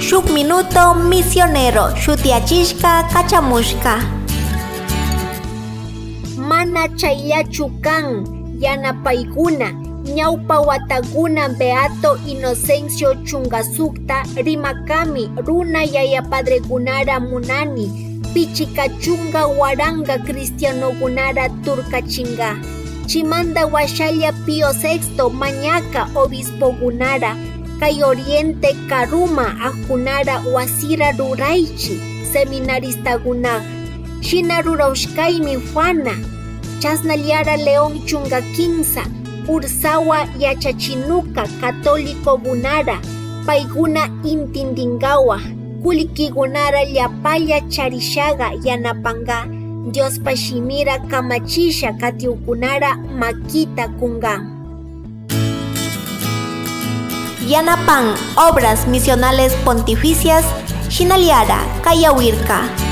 Shuk minuto misionero shutiachishka kachamushka. Mana chayllachu kan yanapaykuna ñawpa watakuna Beato Inocencio Chungasukta rimakami runa yaya padrekunara munani pichika chunga waranga cristianokunara turkachinga. Chimanda washalla Pío VI mañaka obispokunara kay Oriente Karuma ajkunara wasira ruraychi seminaristakunaq. Shina rurawshkaymi Juana chasnallara León Chunga Kinsa Ursawa yachachinuka católicokunara paykuna intindingawa kulikikunara llapalla charishaga yanapanga Diospa shimira kamachisha katiukunara makita kunga. Yanapan obras misionales pontificias shinaliara kayawirka.